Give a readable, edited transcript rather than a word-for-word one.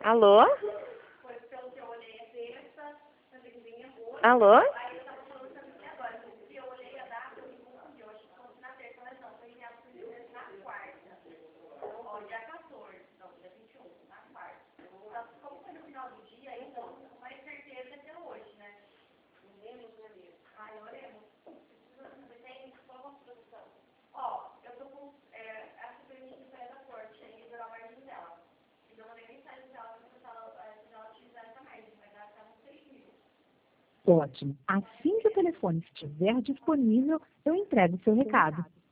Alô? Alô? Ótimo. Assim que o telefone estiver disponível, eu entrego o seu recado.